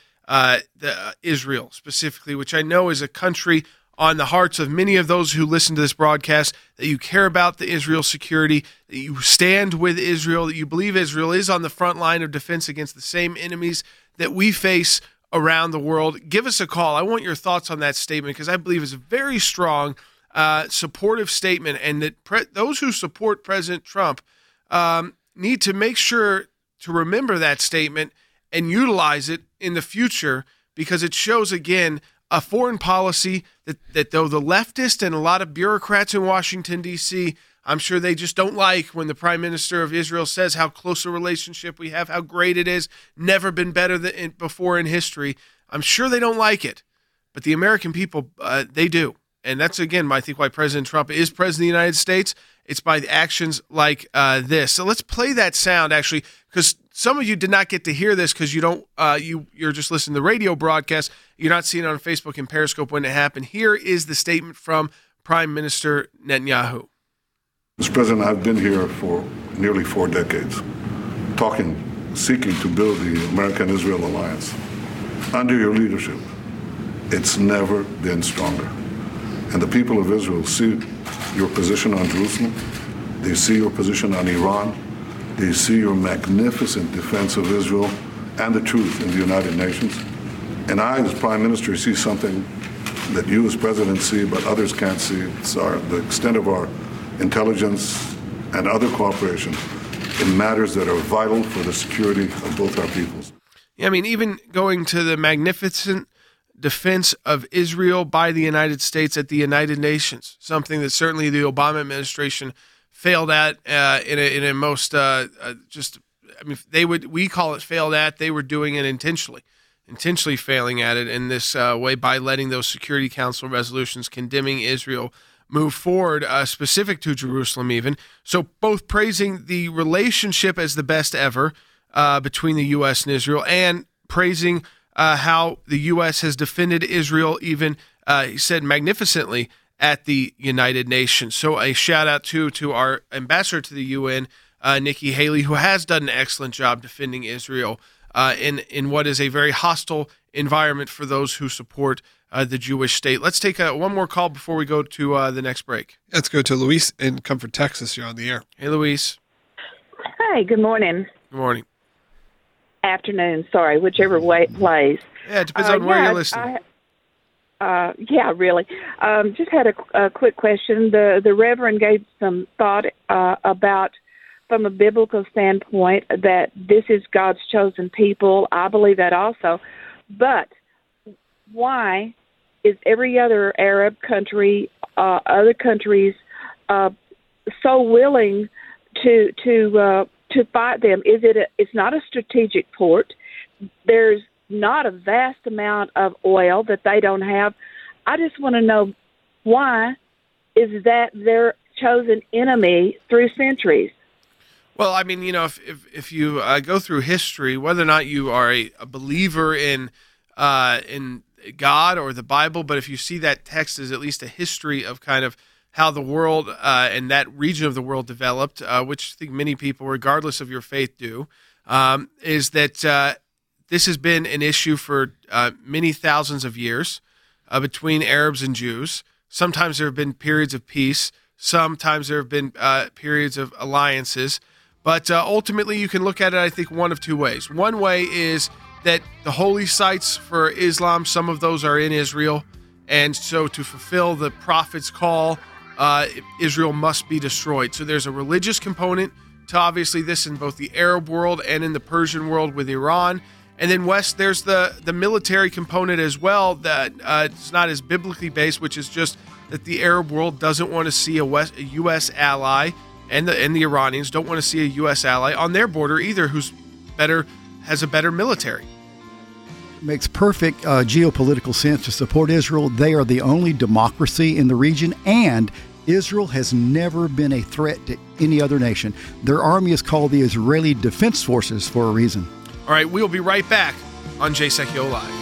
Israel specifically, which I know is a country on the hearts of many of those who listen to this broadcast, that you care about the Israel security, that you stand with Israel, that you believe Israel is on the front line of defense against the same enemies that we face around the world? Give us a call. I want your thoughts on that statement, because I believe it's a very strong, supportive statement, and that those who support President Trump need to make sure to remember that statement and utilize it in the future, because it shows, again, a foreign policy that though the leftists and a lot of bureaucrats in Washington, D.C., I'm sure they just don't like when the Prime Minister of Israel says how close a relationship we have, how great it is, never been better than before in history. I'm sure they don't like it, but the American people, they do. And that's, again, I think why President Trump is president of the United States. It's by actions like this. So let's play that sound, actually, because some of you did not get to hear this because you don't. You're just listening to the radio broadcast. You're not seeing it on Facebook and Periscope when it happened. Here is the statement from Prime Minister Netanyahu. Mr. President, I've been here for nearly 4 decades, seeking to build the American-Israel alliance. Under your leadership, it's never been stronger. And the people of Israel see your position on Jerusalem. They see your position on Iran. They see your magnificent defense of Israel and the truth in the United Nations. And I, as Prime Minister, see something that you as President see, but others can't see. It's the extent of our intelligence and other cooperation in matters that are vital for the security of both our peoples. I mean, even going to the magnificent defense of Israel by the United States at the United Nations, something that certainly the Obama administration failed at in a most we call it failed at. They were doing it intentionally failing at it in this way by letting those Security Council resolutions condemning Israel move forward, specific to Jerusalem even. So both praising the relationship as the best ever between the U.S. and Israel, and praising how the U.S. has defended Israel even, he said, magnificently at the United Nations. So a shout out to our ambassador to the UN, Nikki Haley, who has done an excellent job defending Israel in what is a very hostile environment for those who support the Jewish state. Let's take one more call before we go to the next break. Let's go to Luis in Comfort, Texas. You're on the air. Hey, Luis. Hi, good morning. Good morning. Afternoon, sorry, whichever way it plays. Yeah, it depends on where you're listening. Yeah, really. Just had a quick question. The Reverend gave some thought about, from a biblical standpoint, that this is God's chosen people. I believe that also. But why is every other Arab country, other countries, so willing to fight them? It's not a strategic port. There's not a vast amount of oil that they don't have. I just want to know, why is that their chosen enemy through centuries? Well, I mean, if you go through history, whether or not you are a believer in God or the Bible, but if you see that text as at least a history of kind of how the world and that region of the world developed, which I think many people, regardless of your faith, do, is that this has been an issue for many thousands of years between Arabs and Jews. Sometimes there have been periods of peace. Sometimes there have been periods of alliances. But ultimately, you can look at it, I think, one of two ways. One way is that the holy sites for Islam, some of those are in Israel. And so to fulfill the prophet's call, Israel must be destroyed. So there's a religious component to obviously this in both the Arab world and in the Persian world with Iran. And then West, there's the military component as well that it's not as biblically based, which is just that the Arab world doesn't want to see a U.S. ally, and the Iranians don't want to see a U.S. ally on their border either, has a better military. Makes perfect geopolitical sense to support Israel. They are the only democracy in the region, and Israel has never been a threat to any other nation. Their army is called the Israeli Defense Forces for a reason. All right, we'll be right back on Jay Sekulow Live.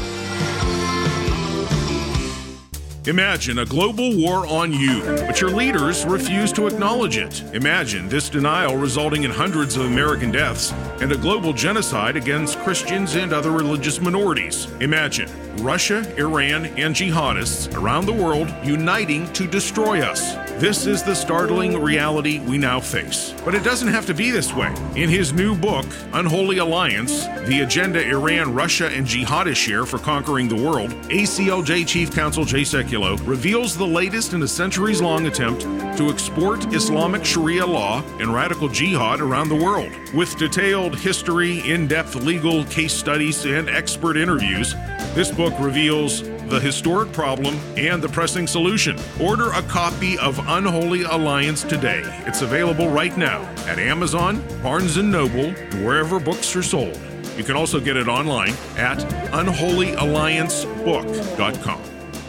Imagine a global war on you, but your leaders refuse to acknowledge it. Imagine this denial resulting in hundreds of American deaths and a global genocide against Christians and other religious minorities. Imagine Russia, Iran, and jihadists around the world uniting to destroy us. This is the startling reality we now face. But it doesn't have to be this way. In his new book, Unholy Alliance, The Agenda Iran, Russia, and Jihadists Share for Conquering the World, ACLJ Chief Counsel Jay Sekulow reveals the latest in a centuries-long attempt to export Islamic Sharia law and radical jihad around the world. With detailed history, in-depth legal case studies, and expert interviews, this book reveals the historic problem and the pressing solution. Order a copy of Unholy Alliance today. It's available right now at Amazon, Barnes & Noble, and wherever books are sold. You can also get it online at unholyalliancebook.com.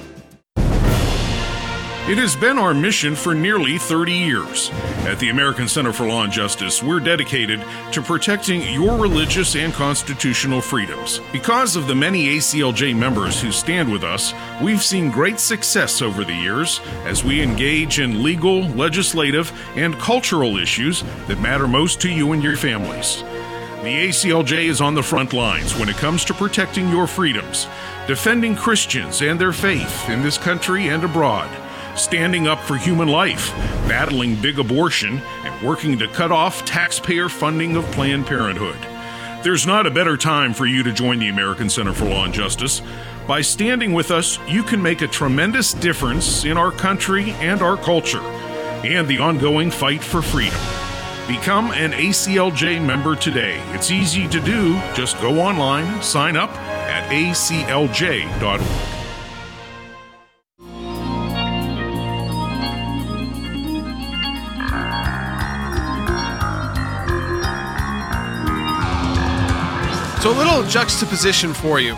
It has been our mission for nearly 30 years. At the American Center for Law and Justice, we're dedicated to protecting your religious and constitutional freedoms. Because of the many ACLJ members who stand with us, we've seen great success over the years as we engage in legal, legislative, and cultural issues that matter most to you and your families. The ACLJ is on the front lines when it comes to protecting your freedoms, defending Christians and their faith in this country and abroad, standing up for human life, battling big abortion, and working to cut off taxpayer funding of Planned Parenthood. There's not a better time for you to join the American Center for Law and Justice. By standing with us, you can make a tremendous difference in our country and our culture, and the ongoing fight for freedom. Become an ACLJ member today. It's easy to do. Just go online, sign up at aclj.org. So a little juxtaposition for you.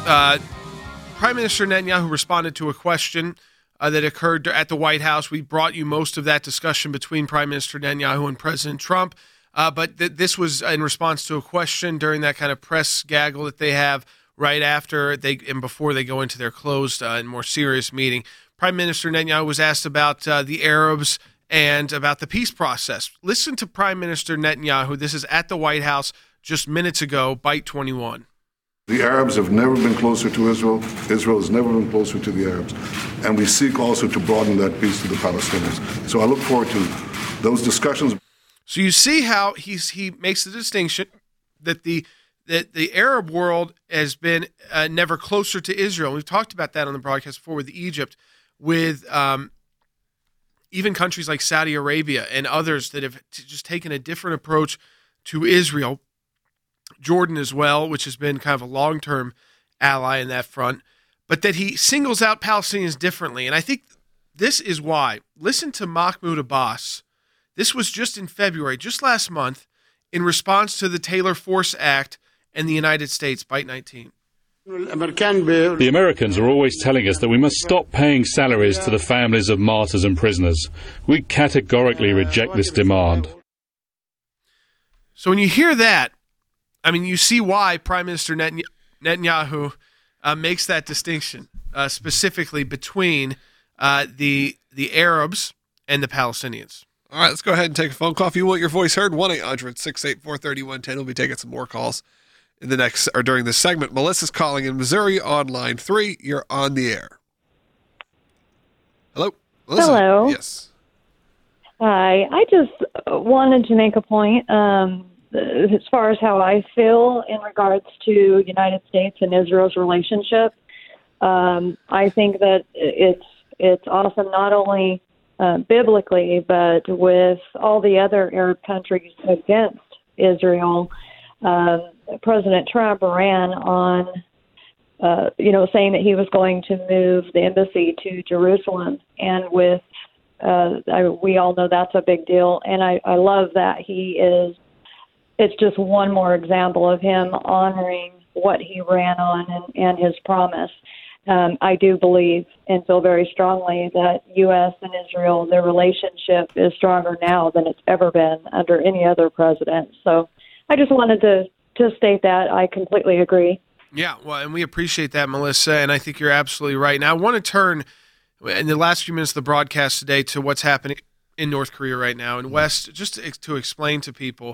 Prime Minister Netanyahu responded to a question that occurred at the White House. We brought you most of that discussion between Prime Minister Netanyahu and President Trump, but this was in response to a question during that kind of press gaggle that they have right after and before they go into their closed and more serious meeting. Prime Minister Netanyahu was asked about the Arabs and about the peace process. Listen to Prime Minister Netanyahu. This is at the White House just minutes ago, Bite 21. The Arabs have never been closer to Israel. Israel has never been closer to the Arabs. And we seek also to broaden that peace to the Palestinians. So I look forward to those discussions. So you see how he makes the distinction that the Arab world has been never closer to Israel. We've talked about that on the broadcast before with Egypt, with even countries like Saudi Arabia and others that have just taken a different approach to Israel. Jordan as well, which has been kind of a long-term ally in that front, but that he singles out Palestinians differently. And I think this is why. Listen to Mahmoud Abbas. This was just in February, just last month, in response to the Taylor Force Act and the United States, Bite 19. The Americans are always telling us that we must stop paying salaries to the families of martyrs and prisoners. We categorically reject this demand. So when you hear that, I mean, you see why Prime Minister Netanyahu makes that distinction, specifically between the Arabs and the Palestinians. All right, let's go ahead and take a phone call. If you want your voice heard, 1-800-684-3110. We'll be taking some more calls in the next or during this segment. Melissa's calling in Missouri on line 3. You're on the air. Hello, Melissa. Hello. Yes. Hi. I just wanted to make a point. As far as how I feel in regards to United States and Israel's relationship, I think that it's awesome not only biblically, but with all the other Arab countries against Israel. President Trump ran on, saying that he was going to move the embassy to Jerusalem, and with we all know that's a big deal, and I love that he is. It's just one more example of him honoring what he ran on and his promise. I do believe and feel very strongly that U.S. and Israel, their relationship is stronger now than it's ever been under any other president. So I just wanted to state that. I completely agree. Yeah, well, and we appreciate that, Melissa, and I think you're absolutely right. Now, I want to turn, in the last few minutes of the broadcast today, to what's happening in North Korea right now. And West, just to explain to people,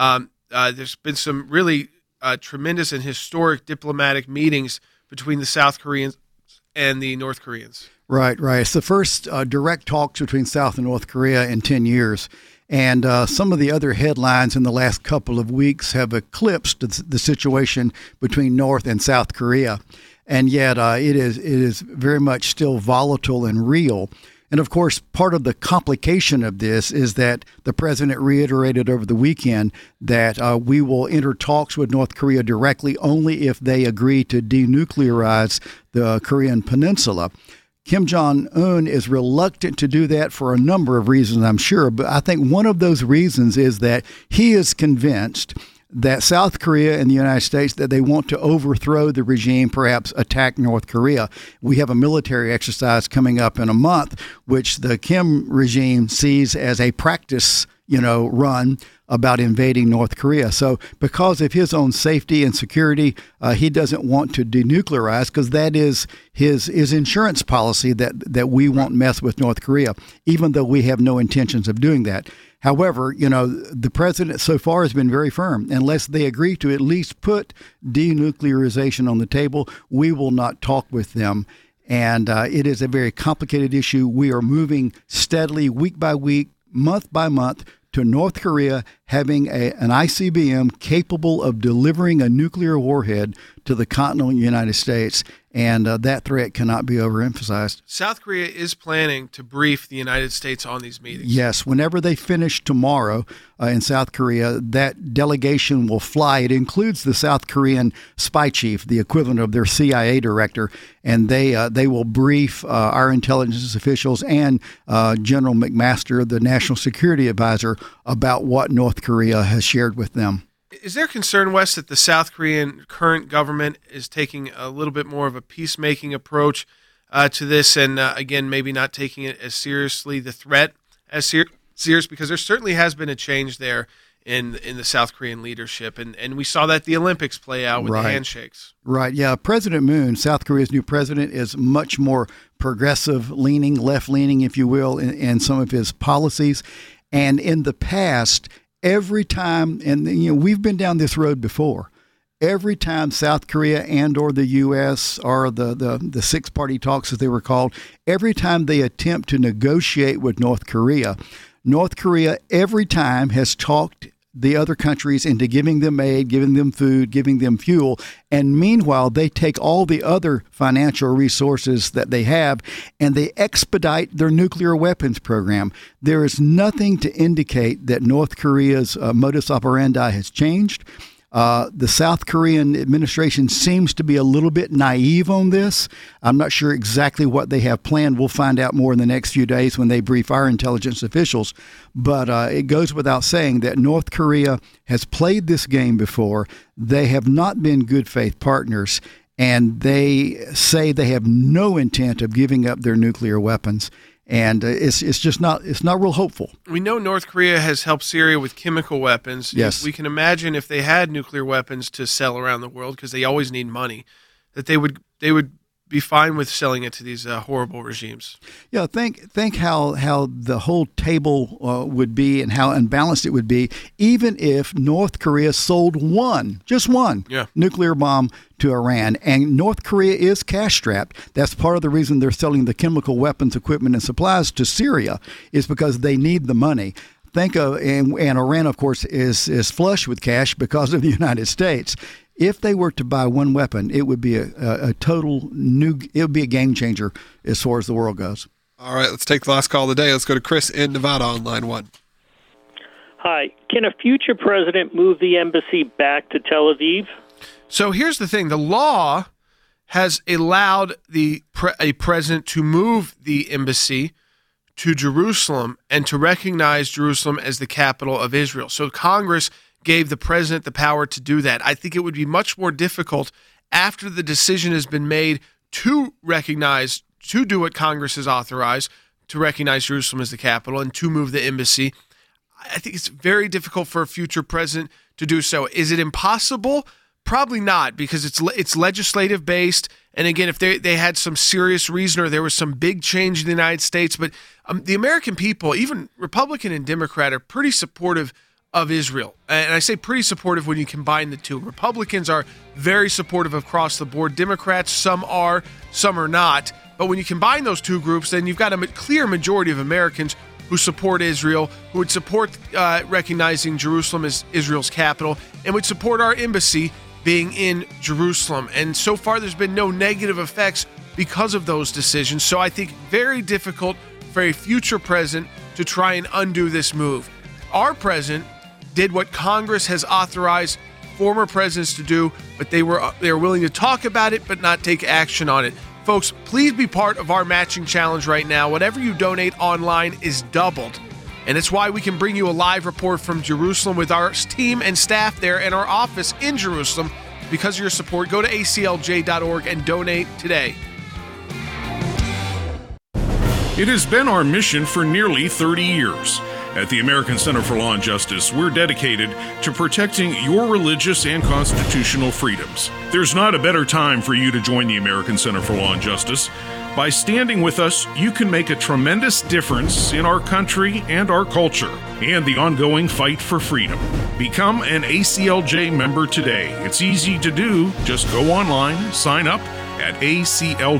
there's been some really tremendous and historic diplomatic meetings between the South Koreans and the North Koreans. Right. It's the first direct talks between South and North Korea in 10 years. And some of the other headlines in the last couple of weeks have eclipsed the situation between North and South Korea. And yet it is very much still volatile and real. And, of course, part of the complication of this is that the president reiterated over the weekend that we will enter talks with North Korea directly only if they agree to denuclearize the Korean peninsula. Kim Jong-un is reluctant to do that for a number of reasons, I'm sure. But I think one of those reasons is that he is convinced that South Korea and the United States, that they want to overthrow the regime, perhaps attack North Korea. We have a military exercise coming up in a month, which the Kim regime sees as a practice, run about invading North Korea. So because of his own safety and security, he doesn't want to denuclearize, because that is his insurance policy that we won't mess with North Korea, even though we have no intentions of doing that. However, the president so far has been very firm. Unless they agree to at least put denuclearization on the table, we will not talk with them. And it is a very complicated issue. We are moving steadily, week by week, month by month, to North Korea having an ICBM capable of delivering a nuclear warhead to the continental United States, and that threat cannot be overemphasized. South Korea is planning to brief the United States on these meetings. Yes, whenever they finish tomorrow in South Korea, that delegation will fly. It includes the South Korean spy chief, the equivalent of their CIA director, and they will brief our intelligence officials and General McMaster, the National Security Advisor, about what North Korea has shared with them. Is there concern, Wes, that the South Korean current government is taking a little bit more of a peacemaking approach to this, and again, maybe not taking it as seriously, the threat as serious, because there certainly has been a change there in the South Korean leadership, and we saw that the Olympics play out with the handshakes. Right, yeah. President Moon, South Korea's new president, is much more progressive-leaning, left-leaning, if you will, in some of his policies. And in the past, every time, and we've been down this road before, every time South Korea and or the U.S. or the six-party talks, as they were called, every time they attempt to negotiate with North Korea every time has talked the other countries into giving them aid, giving them food, giving them fuel. And meanwhile, they take all the other financial resources that they have and they expedite their nuclear weapons program. There is nothing to indicate that North Korea's modus operandi has changed. The South Korean administration seems to be a little bit naive on this. I'm not sure exactly what they have planned. We'll find out more in the next few days when they brief our intelligence officials. But it goes without saying that North Korea has played this game before. They have not been good faith partners, and they say they have no intent of giving up their nuclear weapons. And it's not real hopeful. We know North Korea has helped Syria with chemical weapons. Yes. We can imagine if they had nuclear weapons to sell around the world, because they always need money, that they would be fine with selling it to these horrible regimes. Yeah, think how the whole table would be and how unbalanced it would be, even if North Korea sold just one nuclear bomb to Iran. And North Korea is cash-strapped. That's part of the reason they're selling the chemical weapons, equipment, and supplies to Syria, is because they need the money. And Iran, of course, is flush with cash because of the United States. If they were to buy one weapon, it would be a game changer as far as the world goes. All right, let's take the last call of the day. Let's go to Chris in Nevada on line 1. Hi. Can a future president move the embassy back to Tel Aviv? So here's the thing. The law has allowed a president to move the embassy to Jerusalem and to recognize Jerusalem as the capital of Israel. So Congress gave the president the power to do that. I think it would be much more difficult after the decision has been made to do what Congress has authorized, to recognize Jerusalem as the capital and to move the embassy. I think it's very difficult for a future president to do so. Is it impossible? Probably not, because it's legislative based. And again, if they had some serious reason or there was some big change in the United States, but the American people, even Republican and Democrat, are pretty supportive of Israel. And I say pretty supportive when you combine the two. Republicans are very supportive across the board. Democrats, some are not. But when you combine those two groups, then you've got a clear majority of Americans who support Israel, who would support recognizing Jerusalem as Israel's capital, and would support our embassy being in Jerusalem. And so far, there's been no negative effects because of those decisions. So I think very difficult for a future president to try and undo this move. Our president did what Congress has authorized former presidents to do, but they were willing to talk about it but not take action on it. Folks, please be part of our matching challenge right now. Whatever you donate online is doubled. And it's why we can bring you a live report from Jerusalem with our team and staff there and our office in Jerusalem. Because of your support, go to aclj.org and donate today. It has been our mission for nearly 30 years. At the American Center for Law and Justice, we're dedicated to protecting your religious and constitutional freedoms. There's not a better time for you to join the American Center for Law and Justice. By standing with us, you can make a tremendous difference in our country and our culture and the ongoing fight for freedom. Become an ACLJ member today. It's easy to do. Just go online, sign up at ACLJ.org.